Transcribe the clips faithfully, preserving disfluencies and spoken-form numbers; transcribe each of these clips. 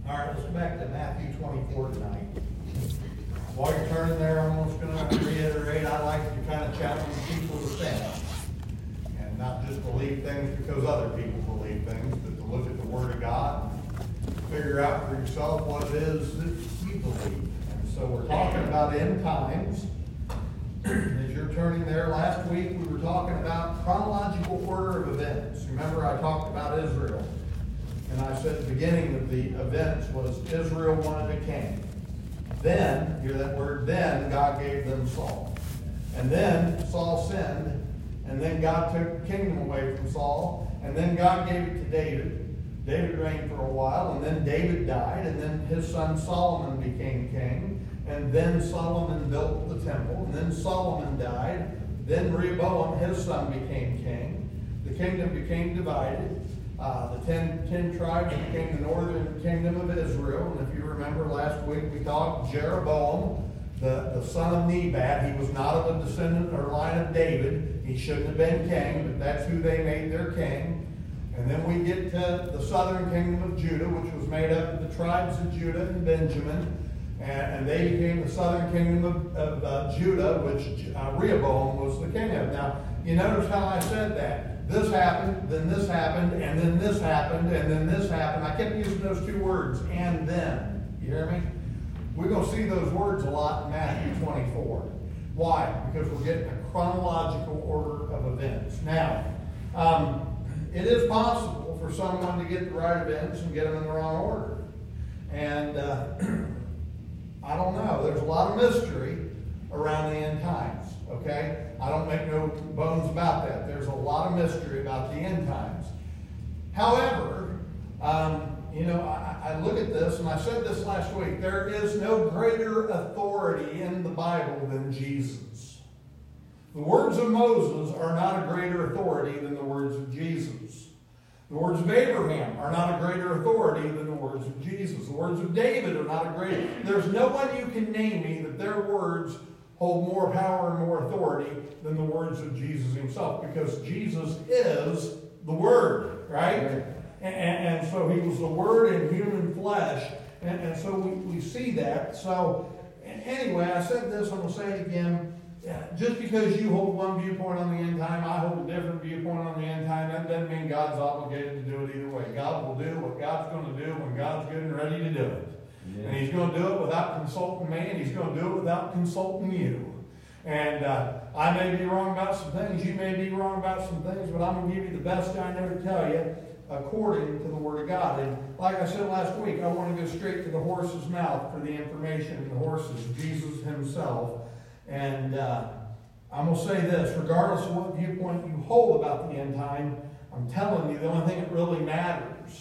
All right, let's go back to Matthew twenty-four tonight. While you're turning there, I'm just going to reiterate, I like to kind of challenge people to stand. And not just believe things because other people believe things, but to look at the Word of God, figure out for yourself what it is that you believe. And so we're talking about end times. As you're turning there, last week we were talking about chronological order of events. Remember I talked about Israel. And I said the beginning of the events was Israel wanted a king. Then, hear that word, then God gave them Saul. And then Saul sinned, and then God took the kingdom away from Saul, and then God gave it to David. David reigned for a while, and then David died, and then his son Solomon became king, and then Solomon built the temple, and then Solomon died, then Rehoboam, his son, became king. The kingdom became divided. Uh, the ten, ten tribes became the northern kingdom of Israel. And if you remember last week we talked Jeroboam, the, the son of Nebat. He was not of a descendant or line of David. He shouldn't have been king, but that's who they made their king. And then we get to the southern kingdom of Judah, which was made up of the tribes of Judah and Benjamin. And, and they became the southern kingdom of, of uh, Judah, which uh, Rehoboam was the king of. Now, you notice how I said that. This happened, then this happened, and then this happened, and then this happened. I kept using those two words, and then. You hear me? We're going to see those words a lot in Matthew twenty-four. Why? Because we're getting a chronological order of events. Now, um, it is possible for someone to get the right events and get them in the wrong order. And uh, I don't know. There's a lot of mystery around the end times. Okay? I don't make no bones about that. There's a lot of mystery about the end times. However, um, you know, I, I look at this, and I said this last week, there is no greater authority in the Bible than Jesus. The words of Moses are not a greater authority than the words of Jesus. The words of Abraham are not a greater authority than the words of Jesus. The words of David are not a greater. There's no one you can name me that their words hold more power and more authority than the words of Jesus himself, because Jesus is the Word, right? right. And, and so he was the Word in human flesh, and, and so we, we see that. So anyway, I said this, I'm going to say it again. Just because you hold one viewpoint on the end time, I hold a different viewpoint on the end time, that doesn't mean God's obligated to do it either way. God will do what God's going to do when God's good and ready to do it. Yeah. And he's going to do it without consulting me, and he's going to do it without consulting you. And uh, I may be wrong about some things, you may be wrong about some things, but I'm going to give you the best I know to tell you according to the Word of God. And like I said last week, I want to go straight to the horse's mouth for the information, and the horse is Jesus himself. And uh, I'm going to say this, regardless of what viewpoint you hold about the end time, I'm telling you, the only thing that really matters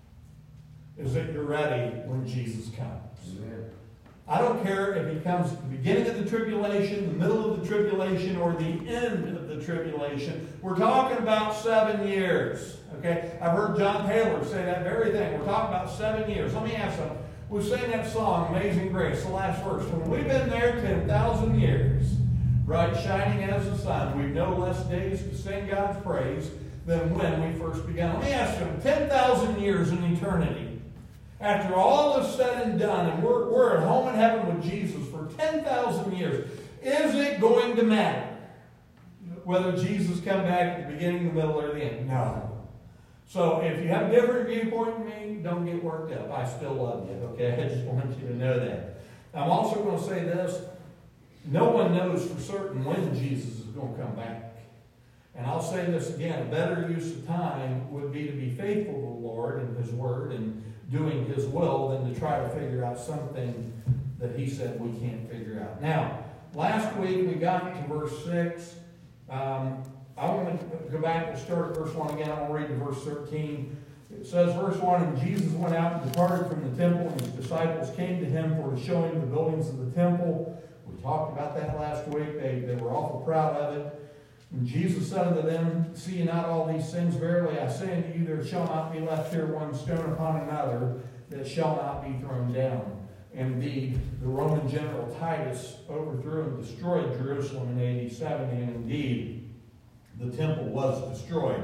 is that you're ready when Jesus comes. Amen. I don't care if he comes at the beginning of the tribulation, the middle of the tribulation, or the end of the tribulation. We're talking about seven years. Okay? I've heard John Taylor say that very thing. We're talking about seven years. Let me ask something. We sang that song, Amazing Grace, the last verse. When we've been there ten thousand years, bright shining as the sun, we've no less days to sing God's praise than when we first began. Let me ask you, ten thousand years in eternity, after all is said and done, and we're, we're at home in heaven with Jesus for ten thousand years, is it going to matter whether Jesus come back at the beginning, the middle, or the end? No. So if you have a different viewpoint than me, don't get worked up. I still love you, okay? I just want you to know that. I'm also going to say this. No one knows for certain when Jesus is going to come back. And I'll say this again. A better use of time would be to be faithful to the Lord and His Word and doing His will than to try to figure out something that He said we can't figure out. Now, last week we got to verse six. Um, I want to go back and start at verse one again. I want to read to verse thirteen. It says, verse one, and Jesus went out and departed from the temple, and His disciples came to Him for to show Him the buildings of the temple. We talked about that last week. They, they were awful proud of it. And Jesus said unto them, see ye not all these things? Verily I say unto you, there shall not be left here one stone upon another that shall not be thrown down. Indeed, the Roman general Titus overthrew and destroyed Jerusalem in A D seventy, and indeed, the temple was destroyed.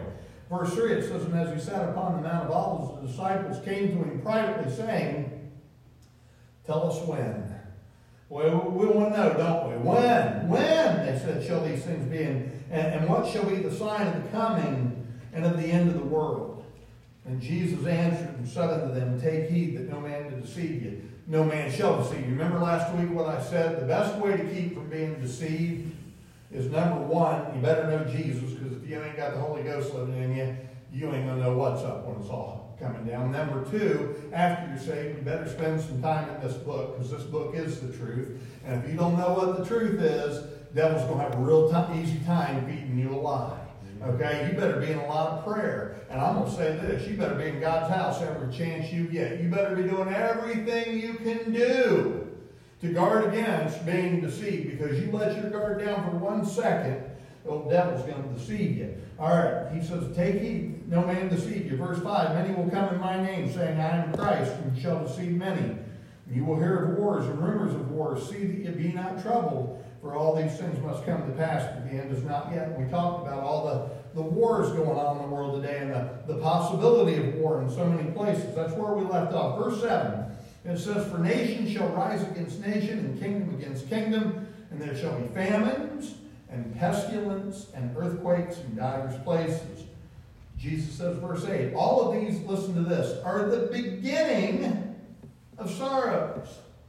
Verse three, it says, and as he sat upon the Mount of Olives, the disciples came to him privately, saying, tell us when. Well, we want to know, don't we? When? When, they said, shall these things be? And, and, and what shall be the sign of the coming and of the end of the world? And Jesus answered and said unto them, take heed that no man deceive you. No man shall deceive you. Remember last week what I said? The best way to keep from being deceived is, number one, you better know Jesus, because if you ain't got the Holy Ghost living in you, you ain't going to know what's up when it's all coming down. Number two, after you're saved, you better spend some time in this book, because this book is the truth. And if you don't know what the truth is, the devil's going to have a real t- easy time feeding you a lie. Okay? You better be in a lot of prayer. And I'm going to say this, you better be in God's house every chance you get. You better be doing everything you can do to guard against being deceived, because you let your guard down for one second, the old devil's going to deceive you. All right, he says, take heed, no man deceive you. Verse five, many will come in my name, saying, I am Christ, and shall deceive many. You will hear of wars and rumors of wars. See that you be not troubled, for all these things must come to pass, but the end is not yet. We talked about all the, the wars going on in the world today, and the, the possibility of war in so many places. That's where we left off. Verse seven. It says, for nation shall rise against nation, and kingdom against kingdom, and there shall be famines, and pestilence, and earthquakes in divers places. Jesus says, verse eight, all of these, listen to this, are the beginning of sorrows.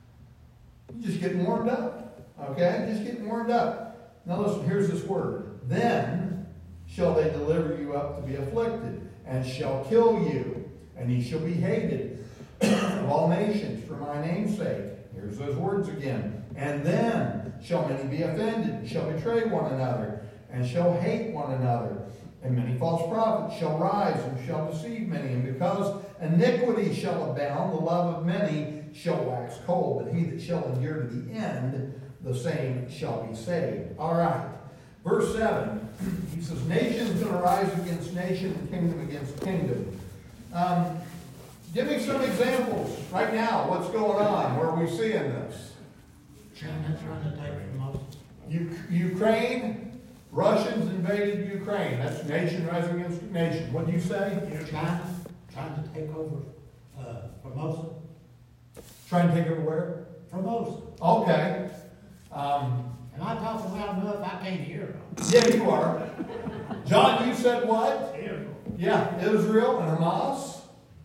You're just getting warmed up. Okay? Just getting warmed up. Now listen, here's this word. Then shall they deliver you up to be afflicted, and shall kill you, and ye shall be hated of all nations for my name's sake. Here's those words again. And then shall many be offended, and shall betray one another, and shall hate one another. And many false prophets shall rise, and shall deceive many. And because iniquity shall abound, the love of many shall wax cold. But he that shall endure to the end, the same shall be saved. All right. Verse seven. He says, nation is going to rise against nation, and kingdom against kingdom. Um... Give me some examples right now. What's going on? Where are we seeing this? China's trying to take from us. U- Ukraine, Russians invaded Ukraine. That's nation rising against nation. What do you say? China trying to take over uh, Formosa. Trying to take over where? Formosa. Okay. Um, Am I talking loud enough? I can't hear them. yeah, you are. John, you said what? Israel. Yeah, Israel and Hamas.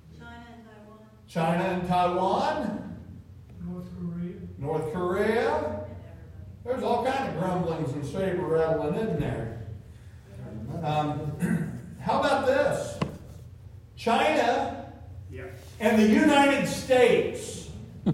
China and Taiwan. China and Taiwan. North Korea. North Korea. There's all kind of grumblings and saber rattling, isn't there? Um, how about this? China Yeah. and the United States.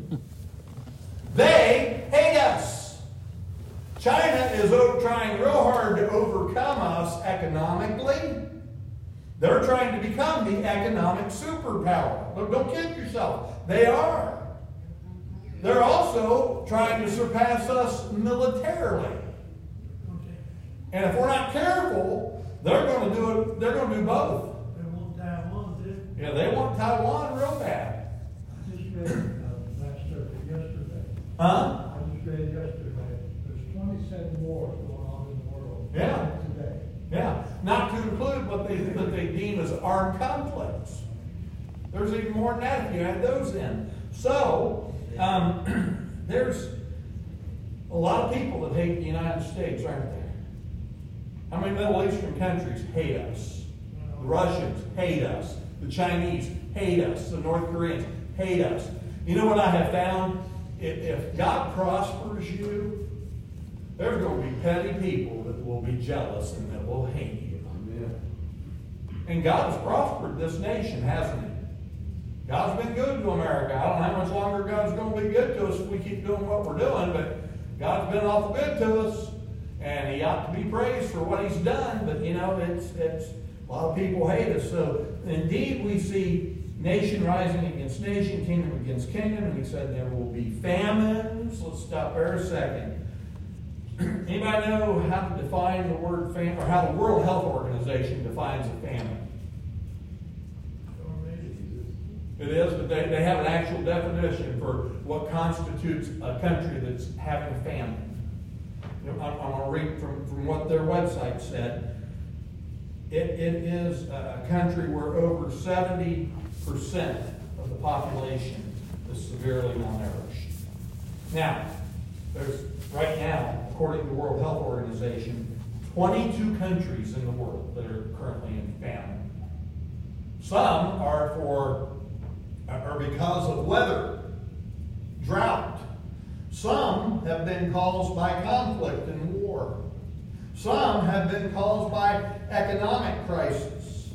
They hate us. China is trying real hard to overcome us economically. They're trying to become the economic superpower. Look, don't kid yourself. They are. They're also trying to surpass us militarily. And if we're not careful, they're going to do it. They're going to do both. They want Taiwan, too. Yeah, they want Taiwan real bad. I just read uh, that subject yesterday. Huh? I just read yesterday. There's twenty-seven wars going on in the world. Yeah. Today. Yeah. Not to include what they what they deem as armed conflicts. There's even more than that if you add those in. So um, there's a lot of people that hate the United States, aren't there? How many Middle Eastern countries hate us? The Russians hate us. The Chinese hate us. The North Koreans hate us. You know what I have found? If, if God prospers you, there's going to be petty people that will be jealous and that will hate you. Amen. And God has prospered this nation, hasn't he? God's been good to America. I don't know how much longer God's going to be good to us if we keep doing what we're doing, but God's been awful good to us. And he ought to be praised for what he's done, but you know, it's it's a lot of people hate us. So indeed we see nation rising against nation, kingdom against kingdom, and he said there will be famines. Let's stop there a second. Anybody know how to define the word famine, or how the World Health Organization defines a famine? It is, but they, they have an actual definition for what constitutes a country that's having a famine. I'm going to read from, from what their website said. it, it is a country where over seventy percent of the population is severely malnourished. Now, there's right now, according to the World Health Organization, twenty-two countries in the world that are currently in famine. Some are for, are because of weather, drought. Some have been caused by conflict and war. Some have been caused by economic crisis.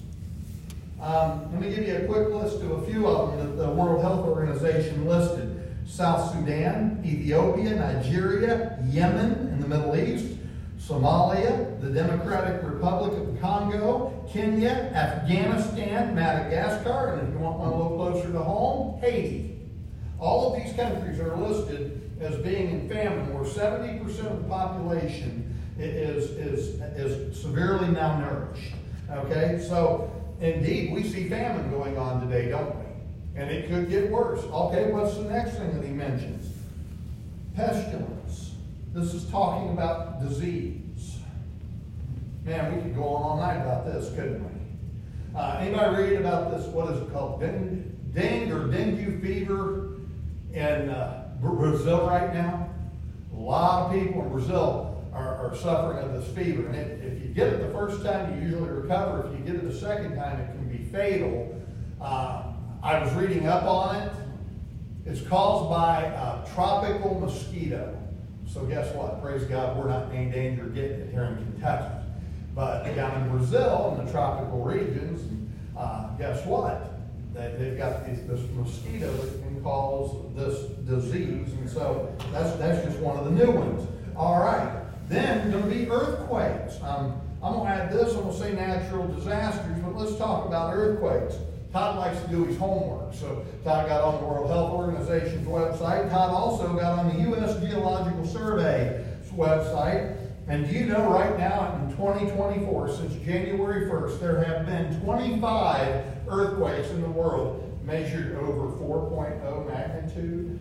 Um, let me give you a quick list of a few of them that the World Health Organization listed. South Sudan, Ethiopia, Nigeria, Yemen in the Middle East, Somalia, the Democratic Republic of the Congo, Kenya, Afghanistan, Madagascar, and if you want one a little closer to home, Haiti. All of these countries are listed as being in famine, where seventy percent of the population is, is, is severely malnourished. Okay, so indeed, we see famine going on today, don't we? And it could get worse. Okay, what's the next thing that he mentions? Pestilence. This is talking about disease. Man, we could go on all night about this, couldn't we? Uh, anybody read about this, what is it called? Dengue, dengue or dengue fever in uh, Brazil right now? A lot of people in Brazil are, are suffering of this fever. And it, if you get it the first time, you usually recover. If you get it the second time, it can be fatal. Uh, I was reading up on it. It's caused by a tropical mosquito. So guess what? Praise God, we're not in danger of getting it here in Kentucky. But down in Brazil, in the tropical regions, uh, guess what? They, they've got these, this mosquito that can cause this disease. And so that's, that's just one of the new ones. All right. Then going to be earthquakes. Um, I'm going to add this. I'm going to say natural disasters, but let's talk about earthquakes. Todd likes to do his homework. So Todd got on the World Health Organization's website. Todd also got on the U S Geological Survey's website. And do you know right now in twenty twenty-four, since January first, there have been twenty-five earthquakes in the world measured over four point oh magnitude?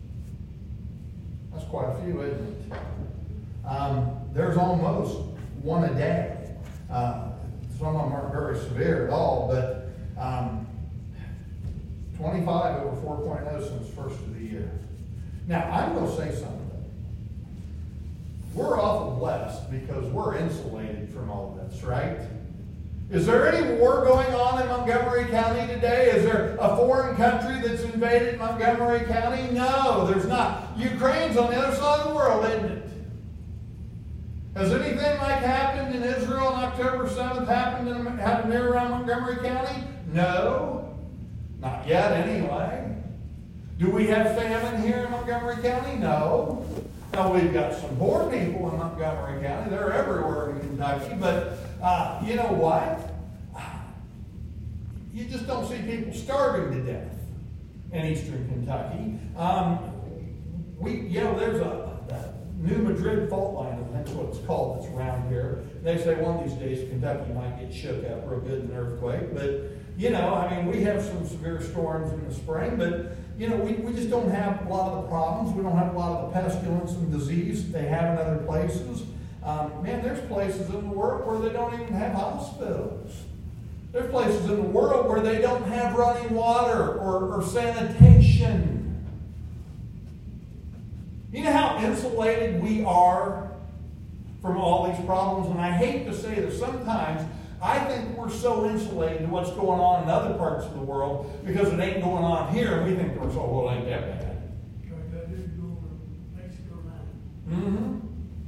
That's quite a few, isn't it? Um, there's almost one a day. Uh, some of them aren't very severe at all, but Um, twenty-five over four point oh since the first of the year. Now, I'm going to say something. We're awful blessed because we're insulated from all of this, right? Is there any war going on in Montgomery County today? Is there a foreign country that's invaded Montgomery County? No, there's not. Ukraine's on the other side of the world, isn't it? Has anything like happened in Israel on October seventh happened, in, happened here around Montgomery County? No. Not yet, anyway. Do we have famine here in Montgomery County? No. Now, we've got some poor people in Montgomery County. They're everywhere in Kentucky. But uh, you know what? You just don't see people starving to death in eastern Kentucky. Um, we, you know, there's a... a New Madrid fault line, I think that's what it's called, that's around here. They say one of these days Kentucky might get shook up real good in an earthquake. But, you know, I mean, we have some severe storms in the spring, but, you know, we, we just don't have a lot of the problems. We don't have a lot of the pestilence and disease they have in other places. Um, man, there's places in the world where they don't even have hospitals. There's places in the world where they don't have running water or, or sanitation. You know how insulated we are from all these problems? And I hate to say this, sometimes I think we're so insulated to what's going on in other parts of the world because it ain't going on here, and we think we're so, well, it ain't that bad. Mm-hmm.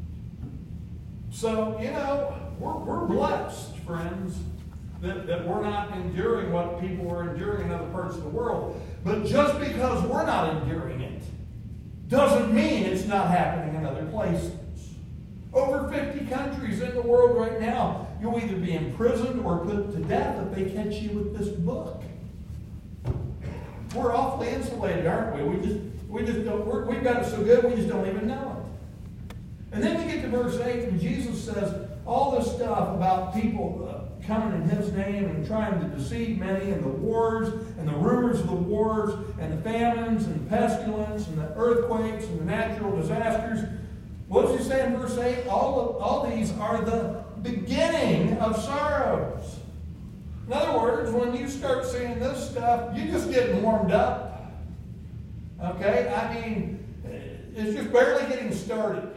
So, you know, we're, we're blessed, friends, that, that we're not enduring what people are enduring in other parts of the world. But just because we're not enduring it doesn't mean it's not happening in other places. Over fifty countries in the world right now, you'll either be imprisoned or put to death if they catch you with this book. We're awfully insulated, aren't we? We just, we just don't, we're, we've got it so good, we just don't even know it. And then we get to verse eight, and Jesus says all this stuff about people uh, coming in His name and trying to deceive many, and the wars, and the rumors of the wars, and the famines, and the pestilence, and the earthquakes, and the natural disasters. What does He say in verse eight? All, of, all these are the beginning of sorrows. In other words, when you start seeing this stuff, you're just getting warmed up. Okay? I mean, it's just barely getting started.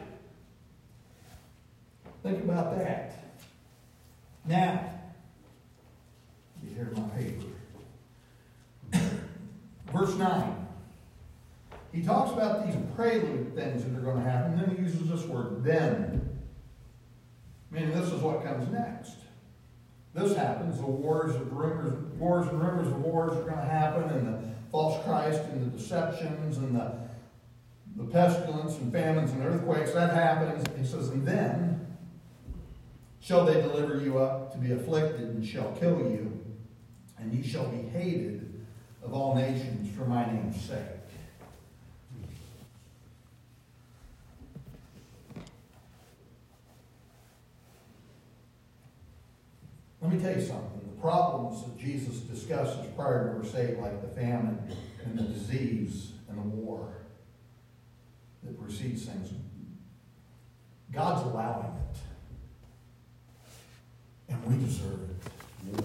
Think about that. Now, you hear my paper. Verse nine. He talks about these prelude things that are going to happen, and then he uses this word, then. Meaning this is what comes next. This happens, the wars of rumors, wars and rumors of wars are going to happen, and the false Christ and the deceptions and the, the pestilence and famines and earthquakes, that happens. He says, and then shall they deliver you up to be afflicted, and shall kill you, and ye shall be hated of all nations for my name's sake. Let me tell you something. The problems that Jesus discusses prior to verse eight, like the famine and the disease and the war that precedes things, God's allowing it. And we deserve it.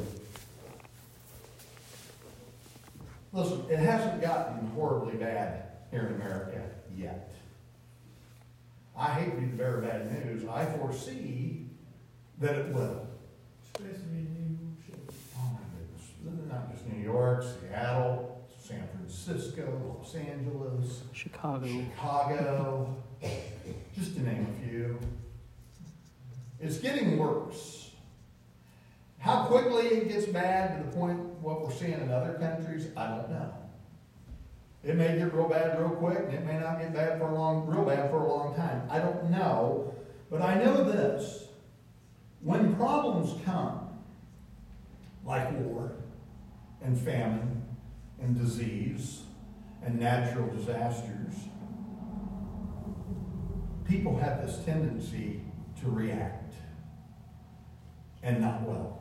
Listen, it hasn't gotten horribly bad here in America yet. I hate to be the bearer of bad news. I foresee that it will. Especially in New York. Oh my goodness. Not just New York, Seattle, San Francisco, Los Angeles, Chicago. Chicago, just to name a few. It's getting worse. How quickly it gets bad to the point what we're seeing in other countries, I don't know. It may get real bad real quick, and it may not get bad for a long, real bad for a long time. I don't know, but I know this. When problems come, like war and famine and disease and natural disasters, people have this tendency to react, and not well.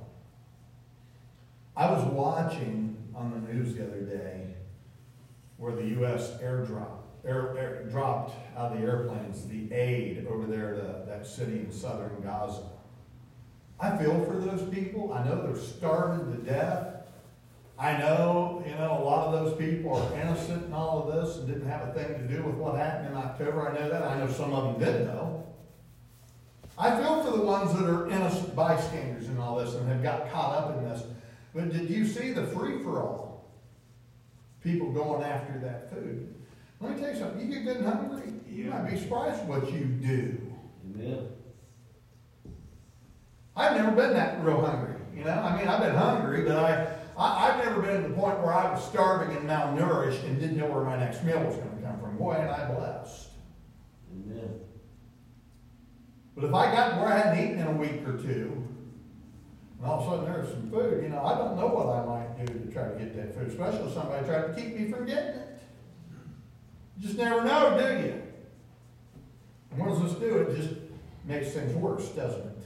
I was watching on the news the other day where the U S airdrop, air, air, dropped out of the airplanes the aid over there to that city in southern Gaza. I feel for those people. I know they're starving to death. I know, you know, a lot of those people are innocent in all of this and didn't have a thing to do with what happened in October. I know that. I know some of them did, though. I feel for the ones that are innocent bystanders in all this and have got caught up in this. But did you see the free-for-all? People going after that food. Let me tell you something. You get good and hungry, you might be surprised what you do. Amen. I've never been that real hungry. You know, I mean, I've been hungry, but I, I, I've never been to the point where I was starving and malnourished and didn't know where my next meal was going to come from. Boy, and I blessed. Amen. But if I got where I hadn't eaten in a week or two, and all of a sudden there's some food, you know, I don't know what I might do to try to get that food, especially if somebody tried to keep me from getting it. You just never know, do you? And what does this do? It just makes things worse, doesn't it?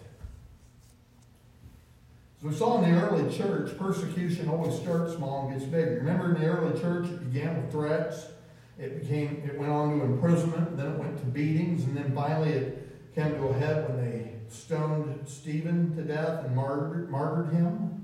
As we saw in the early church, persecution always starts small and gets big. Remember in the early church, it began with threats. It became, it went on to imprisonment, then it went to beatings, and then finally it came to a head when they stoned Stephen to death and martyred, martyred him.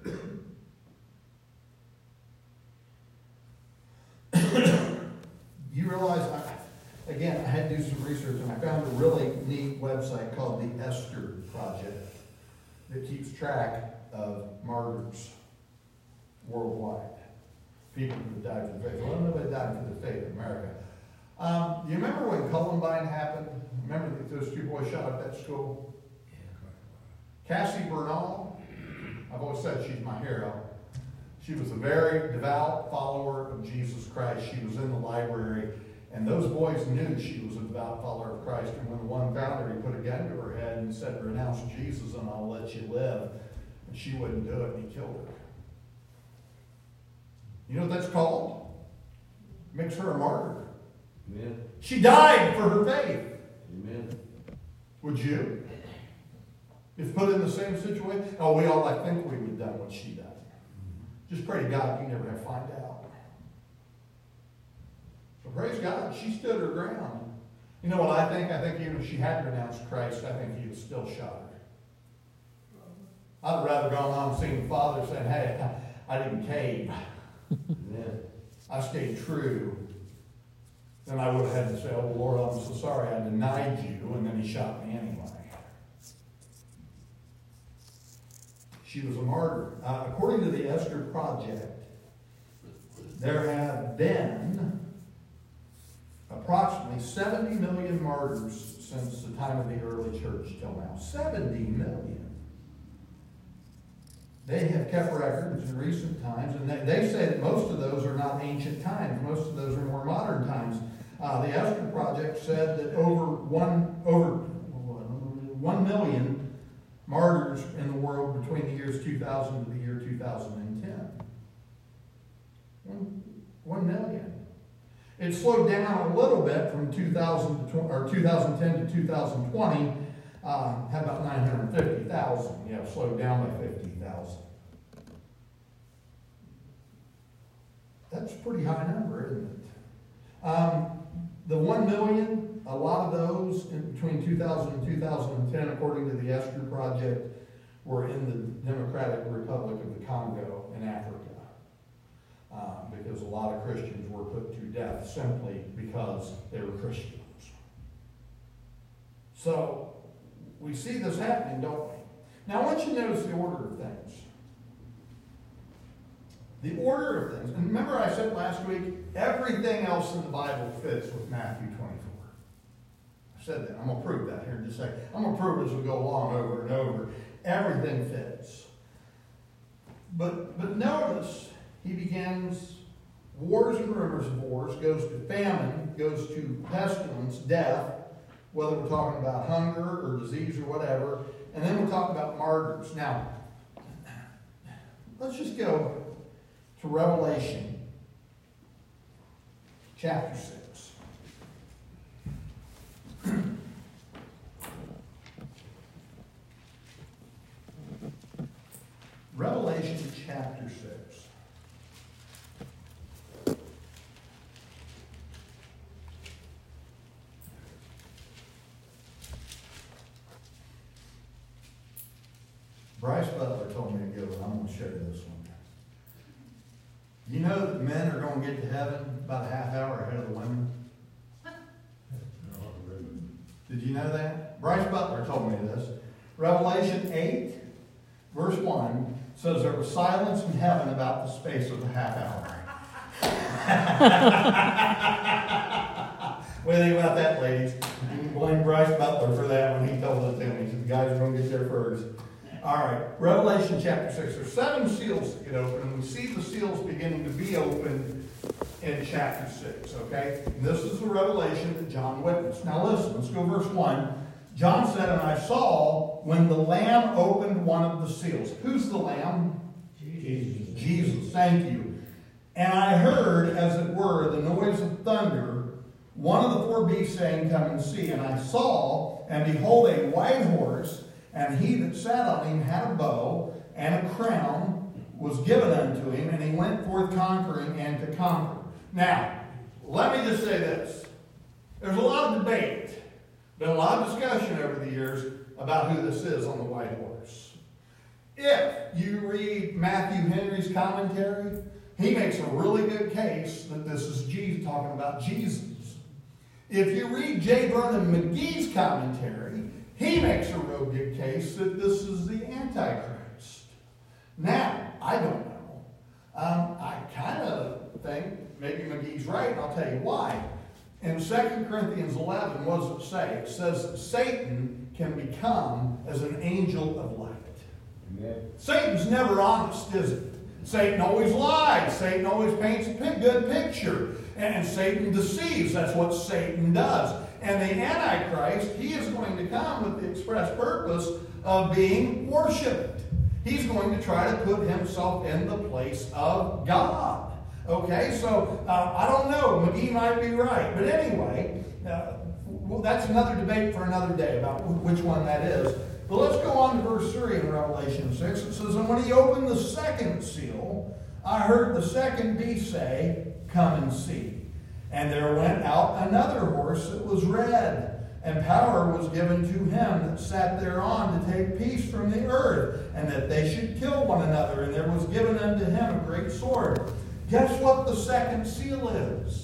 You realize, I, again, I had to do some research, and I found a really neat website called the Esther Project that keeps track of martyrs worldwide. People who died for the faith. Well, nobody died for the faith in America. Um, you remember when Columbine happened? Remember that those two boys shot up that school? Cassie Bernal, I've always said she's my hero. She was a very devout follower of Jesus Christ. She was in the library, and those boys knew she was a devout follower of Christ. And when the one found her, he put a gun to her head and said, "Renounce Jesus and I'll let you live." And she wouldn't do it, and he killed her. You know what that's called? Makes her a martyr. Amen. She died for her faith. Amen. Would you? If put in the same situation? Oh, we all I think we would have done what she done. Just pray to God you never have to find out. So praise God, she stood her ground. You know what I think? I think even if she hadn't renounced Christ, I think he would still shot her. I'd rather gone on and seen the Father saying, hey, I didn't cave. I stayed true. Then I would have had to say, oh, Lord, I'm so sorry I denied you, and then he shot me anyway. She was a martyr. Uh, according to the Esther Project, there have been approximately seventy million martyrs since the time of the early church till now. seventy million. They have kept records in recent times, and they, they say that most of those are not ancient times. Most of those are more modern times. Uh, the Esther Project said that over one over one million martyrs in the world between the years two thousand to the year two thousand ten. One, one million. It slowed down a little bit from two thousand to or two thousand ten to two thousand twenty. Uh, had about nine hundred fifty thousand. Yeah, slowed down by fifty thousand. That's a pretty high number, isn't it? Um, the one million, a lot of those in between two thousand and two thousand ten, according to the Esther Project, were in the Democratic Republic of the Congo in Africa. Uh, because a lot of Christians were put to death simply because they were Christians. So, we see this happening, don't we? Now, I want you to notice the order of things. The order of things. And remember I said last week, everything else in the Bible fits with Matthew twenty-four. I said that. I'm going to prove that here in just a second. I'm going to prove it as we go along over and over. Everything fits. But, but notice, he begins wars and rumors of wars, goes to famine, goes to pestilence, death, whether we're talking about hunger or disease or whatever, and then we're talking about martyrs. Now, let's just go to Revelation chapter six. Revelation chapter six. Bryce Butler told me a good one. I'm going to show you this one. You know that men are going to get to heaven about a half hour ahead of the women? Did you know that? Bryce Butler told me this. Revelation eight, verse one, says there was silence in heaven about the space of a half hour. What do you think about that, ladies? You can blame Bryce Butler for that when he told it to me. He said, the guys are going to get there first. All right, Revelation chapter six. There's seven seals that get open, and we see the seals beginning to be opened in chapter six, okay? And this is the revelation that John witnessed. Now listen, let's go verse one. John said, and I saw when the Lamb opened one of the seals. Who's the Lamb? Jesus. Jesus, thank you. And I heard, as it were, the noise of thunder, one of the four beasts saying, come and see. And I saw, and behold, a white horse, and he that sat on him had a bow, and a crown was given unto him, and he went forth conquering and to conquer. Now, let me just say this. There's a lot of debate, been a lot of discussion over the years about who this is on the white horse. If you read Matthew Henry's commentary, he makes a really good case that this is Jesus, talking about Jesus. If you read J. Vernon McGee's commentary, he makes a real good case that this is the Antichrist. Now, I don't know. Um, I kind of think maybe McGee's right, and I'll tell you why. In Second Corinthians eleven, what does it say? It says that Satan can become as an angel of light. Amen. Satan's never honest, is it? Satan always lies. Satan always paints a good picture. And Satan deceives. That's what Satan does. And the Antichrist, he is going to come with the express purpose of being worshipped. He's going to try to put himself in the place of God. Okay, so uh, I don't know. McGee might be right. But anyway, uh, well, that's another debate for another day about which one that is. But let's go on to verse three in Revelation six. It says, and when he opened the second seal, I heard the second beast say, come and see. And there went out another horse that was red, And power was given to him that sat thereon to take peace from the earth, and that they should kill one another. And there was given unto him a great sword. Guess what the second seal is?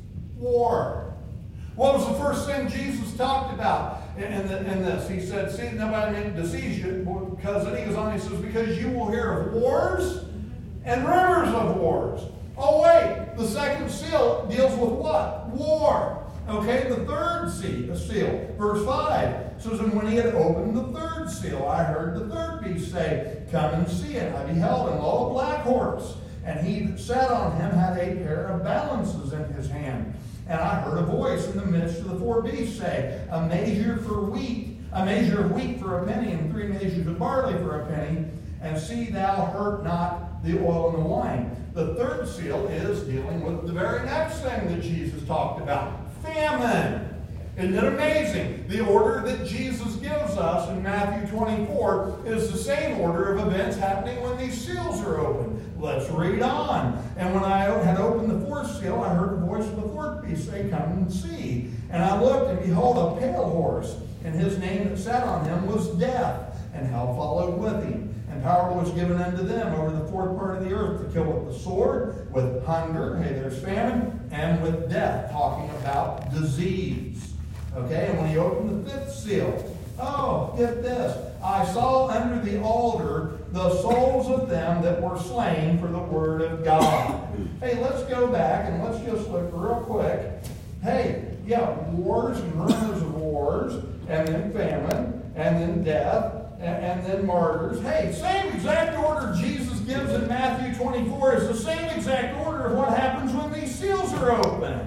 War. What was the first thing Jesus talked about in, in, the, in this? He said, see, nobody deceives you, because then he goes on, he says, because you will hear of wars and rumors of wars. Oh, wait, the second seal deals with what? War. Okay, the third seal, verse five, says, and when he had opened the third seal, I heard the third beast say, come and see it. I beheld, and lo, a black horse, and he that sat on him had a pair of balances in his hand. And I heard a voice in the midst of the four beasts say, a measure for wheat, a measure of wheat for a penny, and three measures of barley for a penny, and see thou hurt not the oil and the wine. The third seal is dealing with the very next thing that Jesus talked about. Famine. Isn't it amazing? The order that Jesus gives us in Matthew twenty-four is the same order of events happening when these seals are opened. Let's read on. And when I had opened the fourth seal, I heard the voice of the fourth beast say, come and see. And I looked, and behold, a pale horse, and his name that sat on him was Death, and hell followed with him. And power was given unto them over the fourth part of the earth to kill with the sword, with hunger, hey, there's famine, and with death, talking about disease. Okay, and when he opened the fifth seal, oh, get this, I saw under the altar the souls of them that were slain for the word of God. Hey, let's go back and let's just look real quick. Hey, yeah, wars and rumors of wars, and then famine, and then death, and then martyrs. Hey, same exact order Jesus gives in Matthew twenty-four is the same exact order of what happens when these seals are open.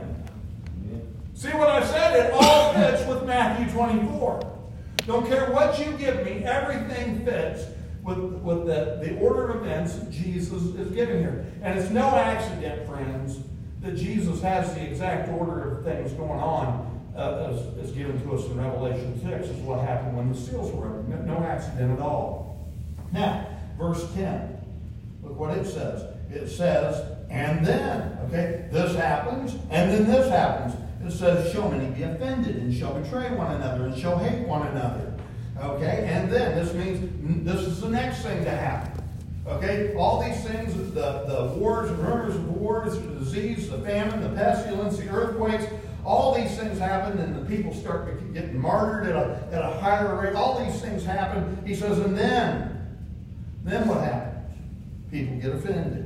See what I said? It all fits with Matthew twenty-four. Don't care what you give me, everything fits with, with the, the order of events that Jesus is giving here. And it's no accident, friends, that Jesus has the exact order of things going on Uh, as, as given to us in Revelation six, is what happened when the seals were opened. No, no accident at all. Now, verse ten. Look what it says. It says, and then, okay, this happens, and then this happens. It says, shall many be offended, and shall betray one another, and shall hate one another. Okay, and then, this means, this is the next thing to happen. Okay, all these things, the, the wars and rumors of wars, the disease, the famine, the pestilence, the earthquakes, all these things happen, and the people start getting martyred at a, at a higher rate. All these things happen. He says, and then, then what happens? People get offended.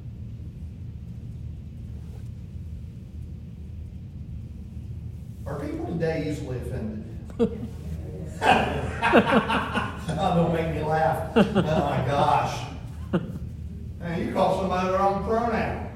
Are people today easily offended? Oh, don't make me laugh. Oh my gosh. Hey, you call somebody the wrong pronoun.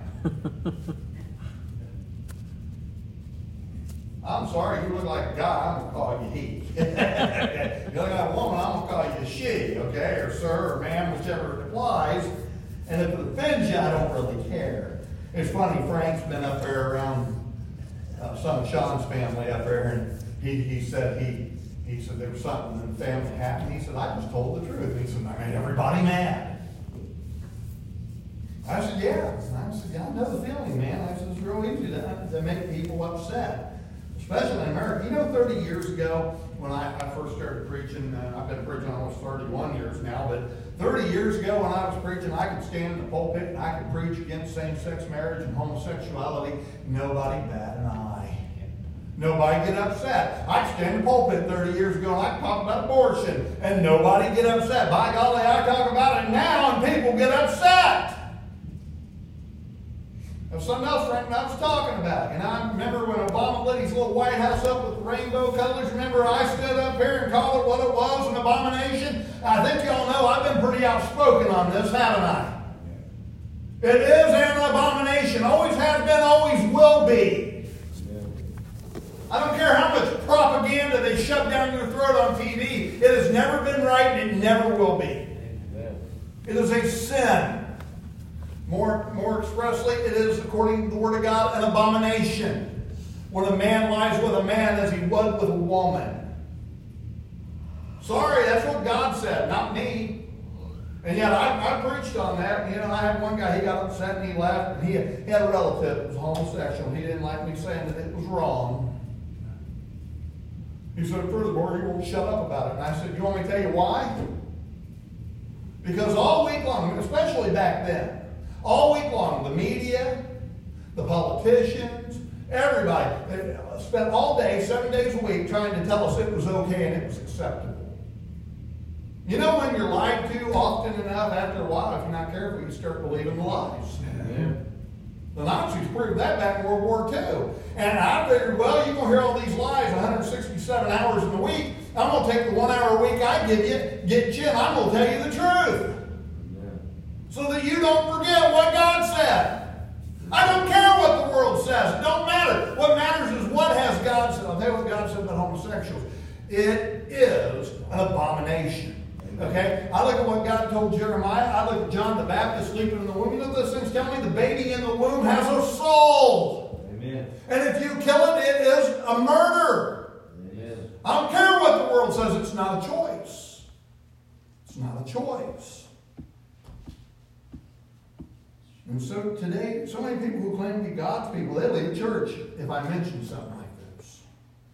I'm sorry, you look like a guy, I'm going to call you he. You look like a woman, I'm going to call you she, okay? Or sir, or ma'am, whichever it applies. And if it offends you, I don't really care. It's funny, Frank's been up there around uh, some of Sean's family up there, and he, he said he, he said there was something in the family happened. He said, I just told the truth. He said, I made everybody mad. I said, yeah. I said, yeah, I know the feeling, man. I said, it's real easy to, to make people upset. Especially in America. You know, thirty years ago, when I, I first started preaching, uh, I've been preaching almost thirty-one years now, but thirty years ago when I was preaching, I could stand in the pulpit and I could preach against same-sex marriage and homosexuality. Nobody bat an eye. Nobody get upset. I could stand in the pulpit thirty years ago and I could talk about abortion, and nobody get upset. By golly, I talk about it now and people get upset. There's something else, Frank, I was talking about. And I remember when Obama lit his little White House up with the rainbow colors. Remember I stood up here and called it what it was, an abomination? I think y'all know I've been pretty outspoken on this, haven't I? It is an abomination. Always has been, always will be. I don't care how much propaganda they shove down your throat on T V. It has never been right and it never will be. It is a sin. More, more expressly, it is, according to the Word of God, an abomination. When a man lies with a man as he would with a woman. Sorry, that's what God said, not me. And yet, I, I preached on that. You know, I had one guy, he got upset and he left. And he, he had a relative that was homosexual. He didn't like me saying that it was wrong. He said, furthermore, he won't shut up about it. And I said, you want me to tell you why? Because all week long, especially back then, all week long, the media, the politicians, everybody, they spent all day, seven days a week, trying to tell us it was okay and it was acceptable. You know when you're lied to often enough, after a while, if you're not careful, you start believing the lies. Yeah. The Nazis proved that back in World War Two. And I figured, well, you're going to hear all these lies one hundred sixty-seven hours in a week. I'm going to take the one hour a week I give you, get you, and I'm going to tell you the truth. Yeah. So that you don't forget what God said. I don't care what the world says. It don't matter. What matters is what has God said. I'll tell you what God said about homosexuals. It is an abomination. Okay? I look at what God told Jeremiah. I look at John the Baptist sleeping in the womb. You know what those things tell me? The baby in the womb has a soul. Amen. And if you kill it, it is a murder. Amen. I don't care what the world says. It's not a choice. It's not a choice. And so today, so many people who claim to be God's people, they leave church if I mention something like this.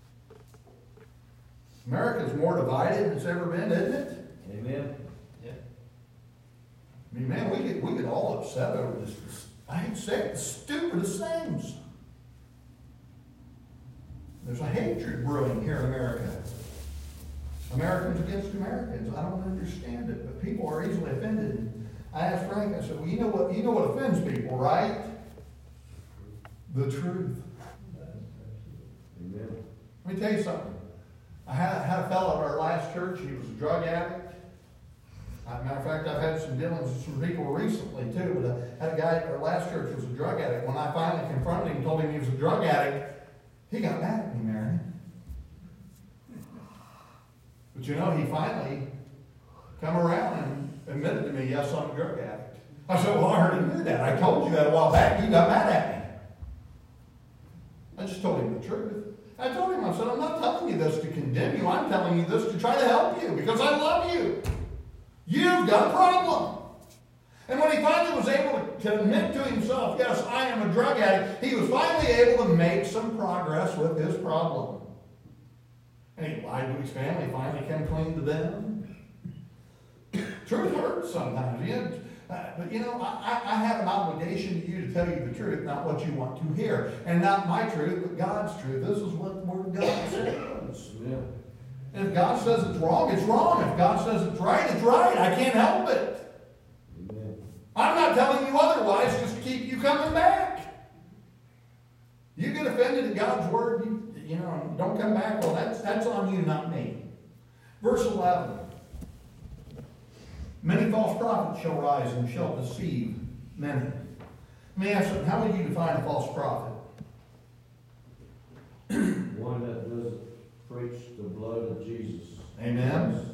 America's more divided than it's ever been, isn't it? Amen. Yeah. I mean, man, we get, we get all upset over this, this, I hate to say it, the stupidest things. There's a hatred brewing here in America. Americans against Americans. I don't understand it, but people are easily offended. I asked Frank, I said, well, you know what, you know what offends people, right? The truth. Amen. Let me tell you something. I had, had a fellow at our last church, he was a drug addict. As a matter of fact, I've had some dealings with some people recently too, but I had a guy at our last church who was a drug addict. When I finally confronted him and told him he was a drug addict, he got mad at me, Marion. But you know, he finally come around and admitted to me, yes, I'm a drug addict. I said, well, I already knew that. I told you that a while back. You got mad at me. I just told him the truth. I told him, I said, I'm not telling you this to condemn you. I'm telling you this to try to help you because I love you. You've got a problem. And when he finally was able to admit to himself, yes, I am a drug addict, he was finally able to make some progress with his problem. And he lied to his family, finally came clean to them. Truth hurts sometimes. You know, uh, but you know, I, I have an obligation to you to tell you the truth, not what you want to hear. And not my truth, but God's truth. This is what the Word of God says. Yeah. And if God says it's wrong, it's wrong. If God says it's right, it's right. I can't help it. Amen. I'm not telling you otherwise just to keep you coming back. You get offended at God's Word, you, you know, don't come back. Well, that's, that's on you, not me. Verse eleven. Many false prophets shall rise and shall deceive many. Let me ask you, how would you define a false prophet? One that doesn't preach the blood of Jesus. Amen.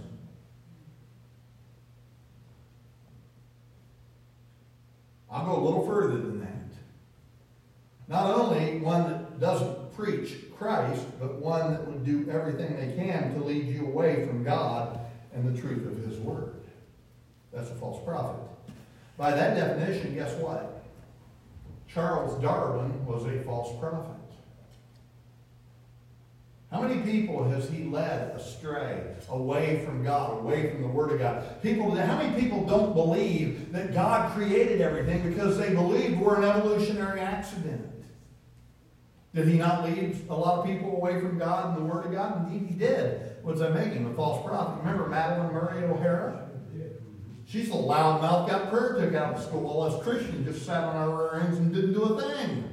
I'll go a little further than that. Not only one that doesn't preach Christ, but one that would do everything they can to lead you away from God and the truth of His Word. That's a false prophet. By that definition, guess what? Charles Darwin was a false prophet. How many people has he led astray, away from God, away from the Word of God? People, how many people don't believe that God created everything because they believed we're an evolutionary accident? Did he not lead a lot of people away from God and the Word of God? Indeed, he did. What does that make him? A false prophet. Remember Madeline Murray O'Hara? She's a loudmouth, got prayer took out of school. All us Christians just sat on our rings and didn't do a thing.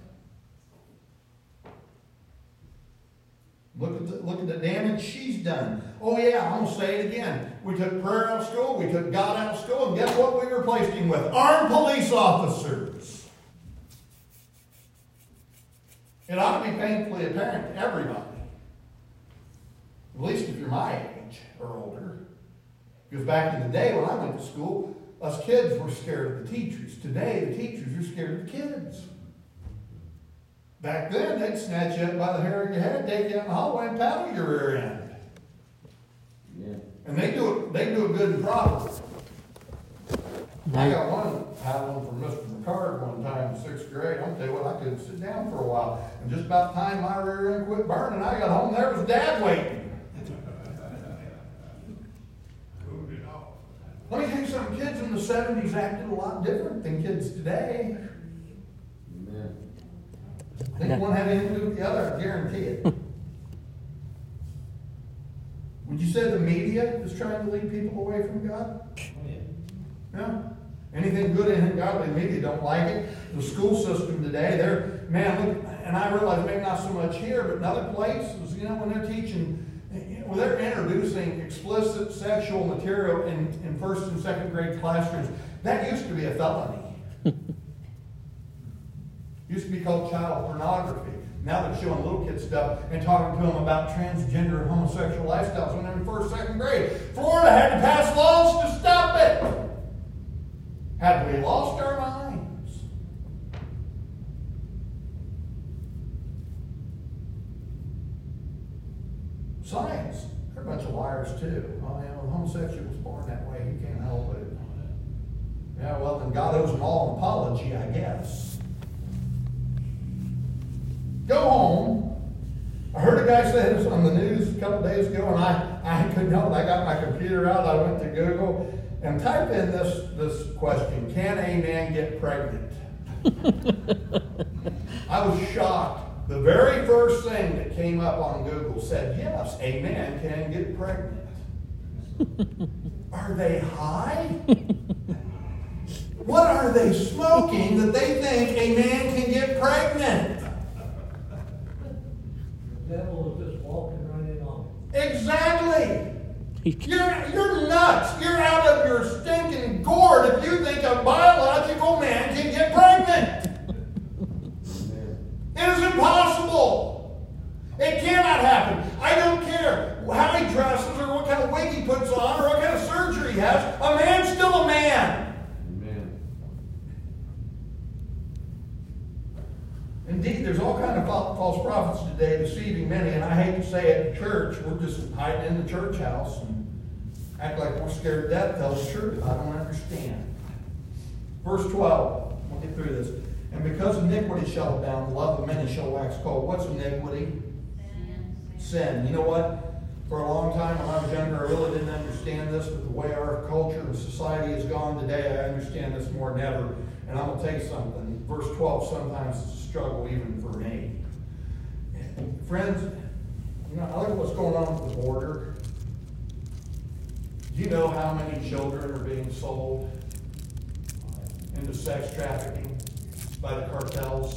Look at, the, look at the damage she's done. Oh yeah, I'm going to say it again. We took prayer out of school, we took God out of school, and guess what we replaced him with? Armed police officers. It ought to be painfully apparent to everybody. At least if you're my age or older. Because back in the day when I went to school, us kids were scared of the teachers. Today, the teachers are scared of the kids. Back then, they'd snatch you up by the hair of your head, take you out in the hallway, and paddle your rear end. Yeah. And they do it, they do it good and proper. I got one, had one from Mister McCard one time in sixth grade. I'm tell you what, I couldn't sit down for a while. And just about the time my rear end quit burning, I got home, there was Dad waiting. Let me tell you something, kids in the seventies acted a lot different than kids today. Amen. I think one had anything to do with the other, I guarantee it. Would you say the media is trying to lead people away from God? Yeah. Anything good, anything godly, the media don't like it. The school system today, they're, man, look, and I realize maybe not so much here, but in other places, you know, when they're teaching, when they're introducing explicit sexual material in, in first and second grade classrooms, that used to be a felony. Used to be called child pornography. Now they're showing little kids stuff and talking to them about transgender and homosexual lifestyles when they're in first, second grade. Florida had to pass laws to stop it. Have we lost our minds? Science, they're a bunch of liars too. Oh, you know, the homosexual was born that way. He can't help it. Yeah, well, then God owes them all an apology, I guess. Go home. I heard a guy say this on the news a couple days ago, and I, I couldn't help it. I got my computer out. I went to Google and type in this, this question: can a man get pregnant? I was shocked. The very first thing that came up on Google said, yes, a man can get pregnant. Are they high? What are they smoking that they think a man can get pregnant? The devil is just walking right in on it. Exactly. You're, you're nuts. You're out of your stinking gourd if you think a biological man can get pregnant. It is impossible. It cannot happen. I don't care how he dresses or what kind of wig he puts on or what kind of surgery he has. A man's still a man. Amen. Indeed, there's all kinds of false prophets today deceiving many, and I hate to say it in church. We're just hiding in the church house and act like we're scared to death. Tell the truth. I don't understand. Verse twelve. We'll get through this. And because iniquity shall abound, the love of many shall wax cold. What's iniquity? Sin. Sin. You know what? For a long time when I was younger, I really didn't understand this, but the way our culture and society has gone today, I understand this more than ever. And I'm going to tell you something. Verse twelve sometimes is a struggle even for me. Friends, you know, I look at what's going on with the border. Do you know how many children are being sold into sex trafficking by the cartels?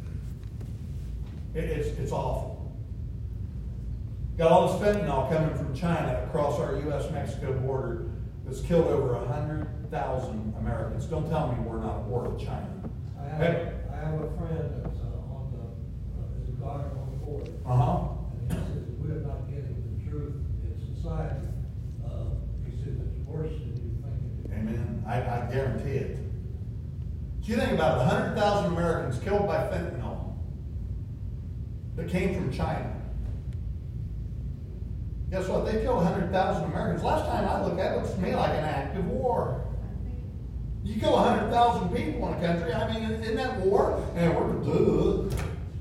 It, it's, it's awful. Got all this fentanyl coming from China across our U S Mexico border that's killed over one hundred thousand Americans. Don't tell me we're not at war with China. I have, Hey. I have a friend that's uh, on the, uh, is a guard on the border. Uh-huh. And he says, we're not getting the truth in society. Uh, he says it's worse than you think it is. Amen. I, I guarantee it. Do you think about it? one hundred thousand Americans killed by fentanyl that came from China. Guess what? They killed one hundred thousand Americans. Last time I looked at it, it looks to me like an act of war. You kill one hundred thousand people in a country, I mean, isn't that war? And we're, duh.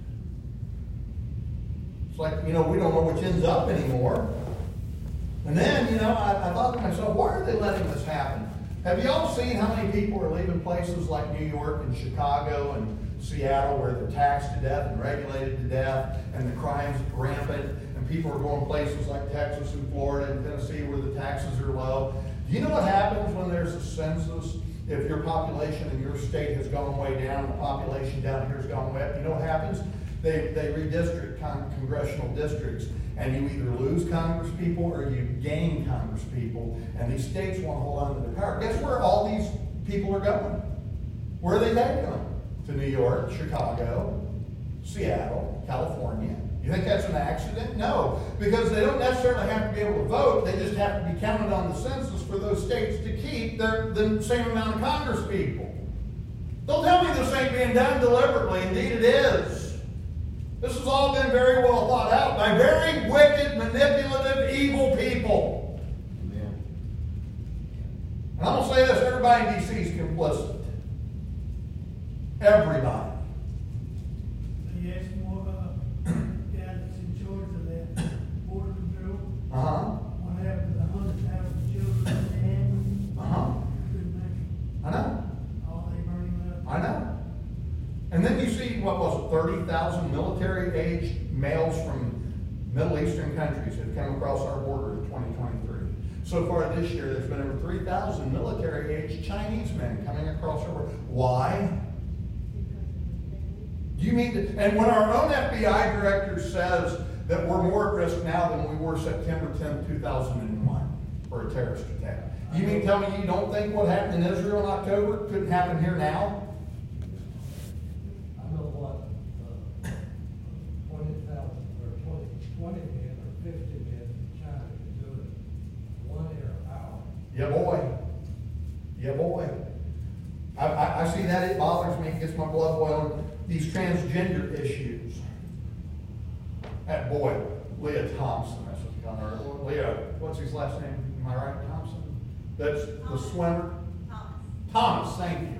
It's like, you know, we don't know which ends up anymore. And then, you know, I, I thought to myself, why are they letting this happen? Have you all seen how many people are leaving places like New York and Chicago and Seattle where they're taxed to death and regulated to death and the crime's rampant and people are going places like Texas and Florida and Tennessee where the taxes are low? Do you know what happens when there's a census? If your population in your state has gone way down and the population down here has gone way up, you know what happens? They, they redistrict con- congressional districts, and you either lose Congress people or you gain Congress people, and these states want to hold on to their power. Guess where all these people are going? Where are they taking them? To New York, Chicago, Seattle, California. You think that's an accident? No, because they don't necessarily have to be able to vote. They just have to be counted on the census for those states to keep their, the same amount of Congress people. Don't tell me this ain't being done deliberately. Indeed it is. This has all been very well thought out by very wicked, manipulative, evil people. Amen. And I'm going to say this, everybody in D C is complicit. Everybody. You ask more, uh, guy that's in charge of that border control, Uh-huh. what happened to the hundred thousand children they had? Uh-huh. Couldn't make I know. it. All they burning up. I know. And then you see, what was it, thirty thousand military-aged males from Middle Eastern countries have come across our border in twenty twenty-three. So far this year, there's been over three thousand military-aged Chinese men coming across our border. Why? Do you mean to, and when our own F B I director says that we're more at risk now than we were September tenth, two thousand one for a terrorist attack, you mean tell me you don't think what happened in Israel in October couldn't happen here now? I know what, uh, twenty thousand, or twenty, twenty men, or fifty men in China can do it in one air hour. Yeah, boy. Yeah, boy. I, I, I see that, it bothers me, it gets my blood boiling. These transgender issues. That boy, Leah Thompson, that's what you call her. Leah, what's his last name? Am I right, Thompson? That's the swimmer? Thomas. Thomas, thank you.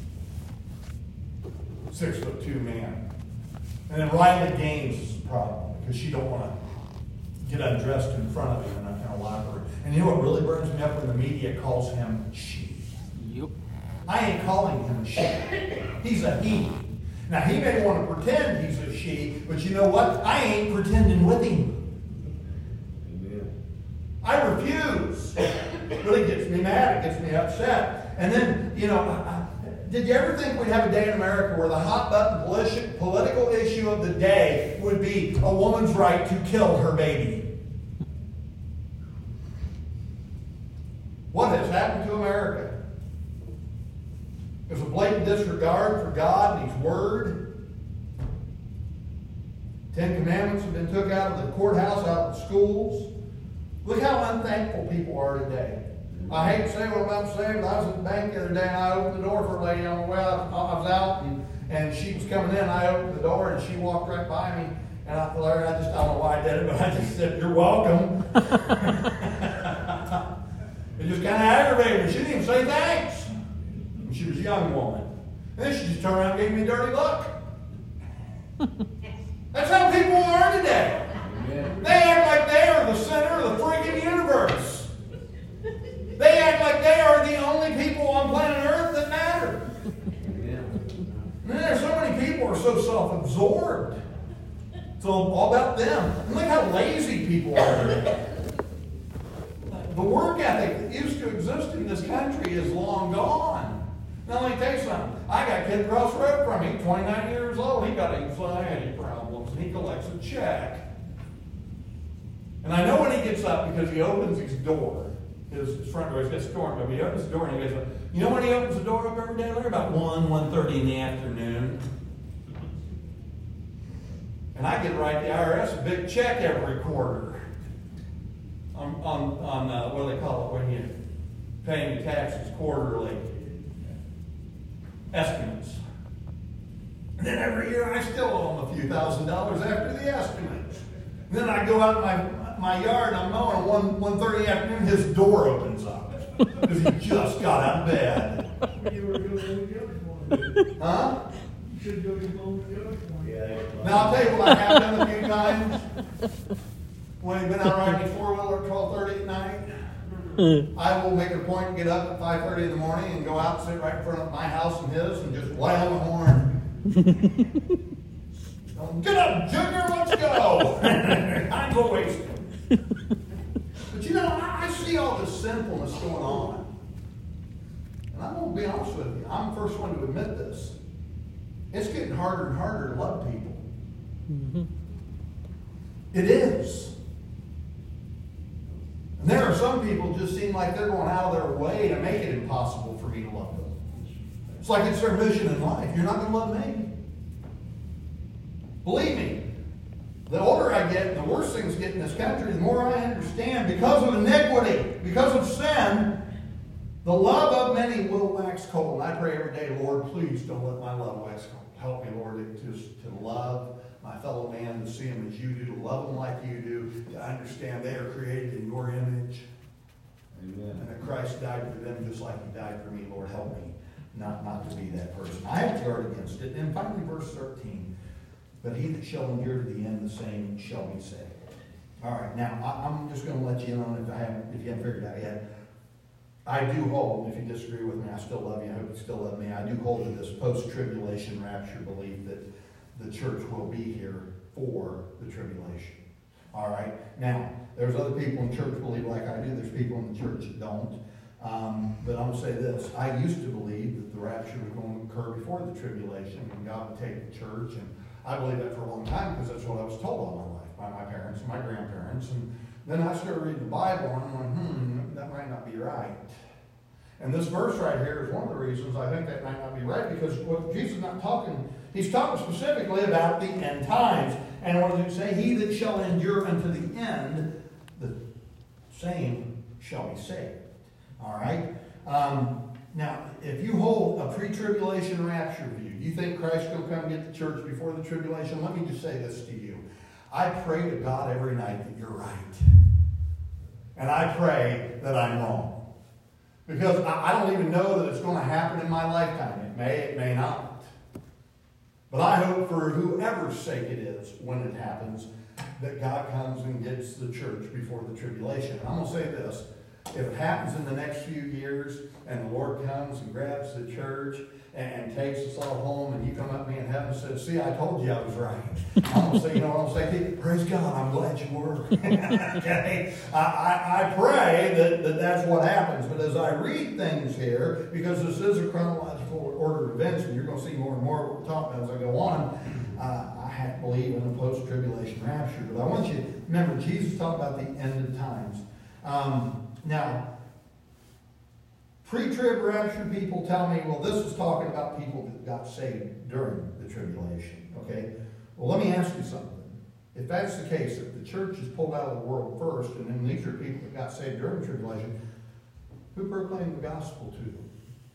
Six foot two man. And then Riley Gaines is the problem, because she don't want to get undressed in front of him in a, in a library. And you know what really burns me up when the media calls him she? Yep. I ain't calling him she. He's a he. Now, he may want to pretend he's a she, but you know what? I ain't pretending with him. Amen. I refuse. It really gets me mad. It gets me upset. And then, you know, I, I, did you ever think we'd have a day in America where the hot button politi- political issue of the day would be a woman's right to kill her baby? What has happened to America? There's a blatant disregard for God and His Word. Ten Commandments have been took out of the courthouse, out of the schools. Look how unthankful people are today. I hate to say what I'm about to say, but I was at the bank the other day and I opened the door for a lady on the way out. I was out and, and she was coming in. I opened the door and she walked right by me. And I told her, I just I don't know why I did it, but I just said, "You're welcome." It just kind of aggravated me. She didn't even say thanks. And she was a young woman. And then she just turned around and gave me a dirty look. That's how people are today. Amen. They act like they are the center of the freaking universe. They act like they are the only people on planet Earth that matter. Amen. Man, there's so many people who are so self-absorbed. It's all all about them. And look how lazy people are today. The work ethic that used to exist in this country is long gone. Now, let me tell you something. I got a kid across the road from me, twenty-nine years old. He got anxiety problems, and he collects a check. And I know when he gets up because he opens his door, his, his front door, he's got storm, but he opens the door and he goes, you know when he opens the door up every day, Larry? About one, one thirty in the afternoon. And I get to write the I R S a big check every quarter. On, on, on uh, what do they call it when you paying your taxes quarterly? Estimates. And then every year I still owe them a few thousand dollars after the estimates. And then I go out in my, my yard and I'm mowing at one, one thirty in the afternoon, his door opens up. Because he just got out of bed. You were going to the other one. Huh? You should go to the other one. Yeah. Now I'll tell you what I have done a few times. When he's been out riding his four-wheeler at twelve thirty at night, I will make a point to get up at five thirty in the morning and go out and sit right in front of my house and his and just lay on the horn. Get up, Junior, let's go! I'm go wasting. But you know, I, I see all this sinfulness going on. And I'm going to be honest with you. I'm the first one to admit this. It's getting harder and harder to love people. Mm-hmm. It is. And there are some people who just seem like they're going out of their way to make it impossible for me to love them. It's like it's their mission in life. You're not going to love me. Believe me, the older I get, the worse things get in this country, the more I understand. Because of iniquity, because of sin, the love of many will wax cold. And I pray every day, Lord, please don't let my love wax cold. Help me, Lord, to, to love my fellow man, to see him as you do, to love them like you do, to understand they are created in your image. Amen. And that Christ died for them just like he died for me. Lord, help me. not, not to be that person. I have to guard against it. And finally, verse thirteen, but he that shall endure to the end, the same shall be saved. All right, now, I, I'm just going to let you in on it if, I haven't, if you haven't figured it out yet. I do hold, if you disagree with me, I still love you, I hope you still love me, I do hold to this post-tribulation rapture belief that the church will be here for the tribulation. All right, now, there's other people in church believe like I do, there's people in the church that don't. Um, but I'm going to say this, I used to believe that the rapture was going to occur before the tribulation, and God would take the church, and I believed that for a long time because that's what I was told all my life by my parents and my grandparents. And then I started reading the Bible, and I'm like, hmm, that might not be right. And this verse right here is one of the reasons I think that might not be right, because what Jesus is not talking, he's talking specifically about the end times. And what does it say? He that shall endure unto the end, the same shall be saved. All right? Um, now, if you hold a pre-tribulation rapture view, you think Christ will come get the church before the tribulation, let me just say this to you. I pray to God every night that you're right. And I pray that I'm wrong. Because I don't even know that it's going to happen in my lifetime. It may, it may not. But I hope for whoever's sake it is, when it happens, that God comes and gets the church before the tribulation. And I'm going to say this. If it happens in the next few years, and the Lord comes and grabs the church and, and takes us all home, and you come up to me in heaven and says, see, I told you I was right. I'm going to say, you know what I'm saying? Praise God, I'm glad you were. Okay? I, I, I pray that, that that's what happens. But as I read things here, because this is a chronological order of events, and you're going to see more and more what we're talking about as I go on, uh, I have to believe in a post-tribulation rapture. But I want you to remember, Jesus talked about the end of times. Um, now, pre-trib rapture people tell me, well, this is talking about people that got saved during the tribulation. Okay? Well, let me ask you something. If that's the case, if the church is pulled out of the world first, and then these are people that got saved during the tribulation, who proclaimed the gospel to them?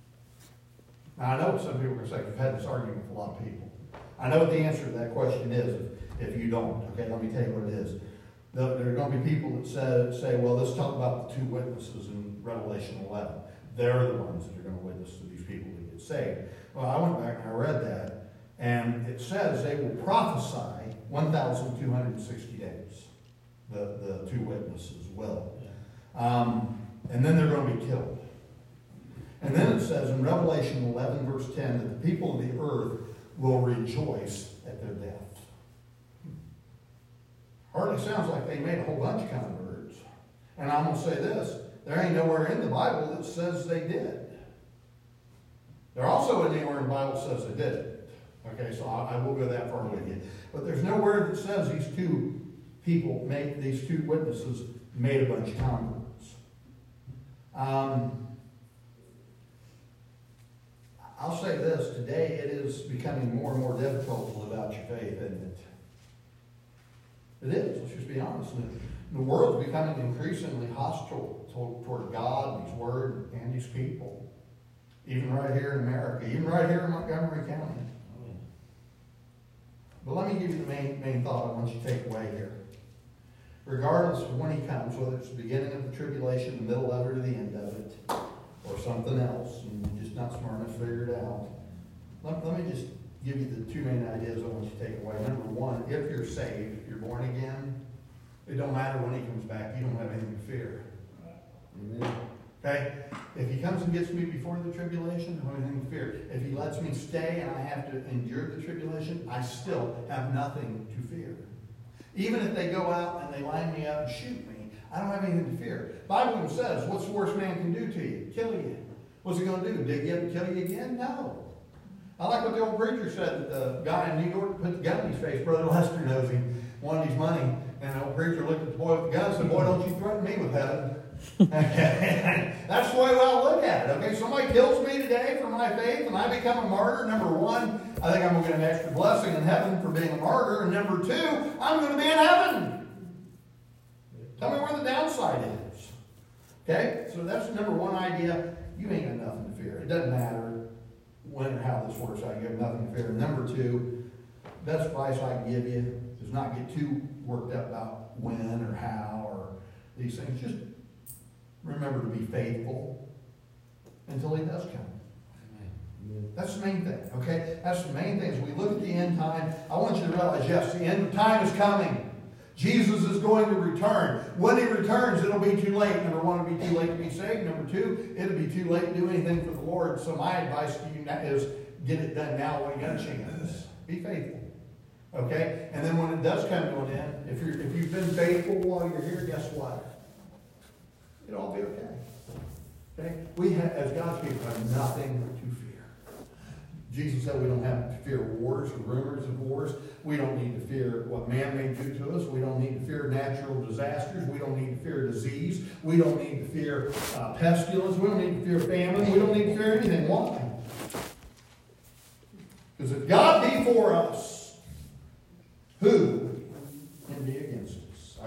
Now, I know some people are going to say, we've had this argument with a lot of people. I know what the answer to that question is if, if you don't. Okay, let me tell you what it is. There are going to be people that say, say, well, let's talk about the two witnesses in Revelation eleven. They're the ones that are going to witness to these people that get saved. Well, I went back and I read that, and it says they will prophesy one thousand two hundred sixty days. The, the two witnesses will. Um, and then they're going to be killed. And then it says in Revelation eleven, verse ten, that the people of the earth will rejoice at their death. Hardly sounds like they made a whole bunch of converts. And I'm going to say this. There ain't nowhere in the Bible that says they did. There also isn't anywhere in the Bible that says they didn't. Okay, so I, I will go that far with you. But there's nowhere that says these two people, made, these two witnesses, made a bunch of converts. Um, I'll say this. Today it is becoming more and more difficult to live out your faith, isn't it? It is. Let's just be honest. The world is becoming increasingly hostile toward God and His Word and His people. Even right here in America. Even right here in Montgomery County. But let me give you the main, main thought I want you to take away here. Regardless of when He comes, whether it's the beginning of the tribulation, the middle of it, or the end of it, or something else, and you're just not smart enough to figure it out, let, let me just give you the two main ideas I want you to take away. Number one, if you're saved, if you're born again, it don't matter when He comes back. You don't have anything to fear. Amen. Okay? If He comes and gets me before the tribulation, I don't have anything to fear. If He lets me stay and I have to endure the tribulation, I still have nothing to fear. Even if they go out and they line me up and shoot me, I don't have anything to fear. The Bible says, what's the worst man can do to you? Kill you. What's he going to do? Dig you up and kill you again? No. I like what the old preacher said. The guy in New York put the gun in his face. Brother Lester knows him. Wanted his money. And the old preacher looked at the boy with the gun and said, boy, don't you threaten me with heaven. That's the way I look at it. Okay, somebody kills me today for my faith and I become a martyr. Number one, I think I'm going to get an extra blessing in heaven for being a martyr. And number two, I'm going to be in heaven. Tell me where the downside is. Okay, so that's number one idea. You ain't got nothing to fear. It doesn't matter when or how this works out. You have nothing to fear. Number two, best advice I can give you is not get too worked up about when or how or these things. Just remember to be faithful until He does come. That's the main thing, okay? That's the main thing. As we look at the end time, I want you to realize, yes, the end of time is coming. Jesus is going to return. When he returns, it'll be too late. Number one, it'll be too late to be saved. Number two, it'll be too late to do anything for the Lord. So my advice to you is get it done now while you got a chance. Be faithful. Okay? And then when it does come to an end, if you're if you've been faithful while you're here, guess what? It'll all be okay. Okay? We have, as God's people, have nothing to fear. Jesus said we don't have to fear wars or rumors of wars. We don't need to fear what man may do to us. We don't need to fear natural disasters. We don't need to fear disease. We don't need to fear uh, pestilence. We don't need to fear famine. We don't need to fear anything. Why? Because if God be for us, who